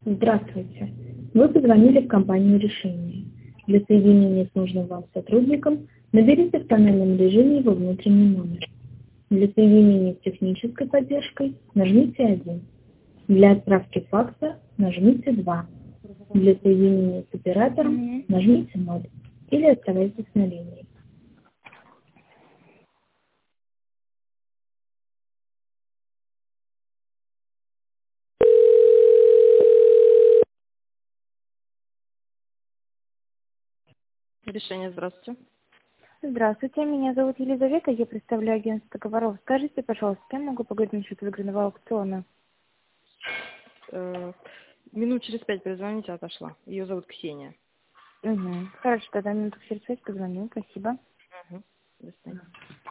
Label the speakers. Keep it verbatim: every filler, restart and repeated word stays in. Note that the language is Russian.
Speaker 1: Здравствуйте. Вы позвонили в компанию «Решение». Для соединения с нужным вам сотрудником наберите в тональном режиме его внутренний номер. Для соединения с технической поддержкой нажмите один. Для отправки факса нажмите два. Для соединения с оператором
Speaker 2: Мгм.
Speaker 1: нажмите ноль. Или оставайтесь на линии.
Speaker 3: Решение, здравствуйте.
Speaker 2: Здравствуйте, меня зовут Елизавета, я представляю агентство договоров. Скажите, пожалуйста, с кем могу поговорить насчет выигранного аукциона?
Speaker 3: Э, Минут через пять перезвоните, отошла. Ее зовут Ксения.
Speaker 2: Угу. Хорошо, тогда минуту через пять позвоню, спасибо.
Speaker 3: Мгм. До свидания.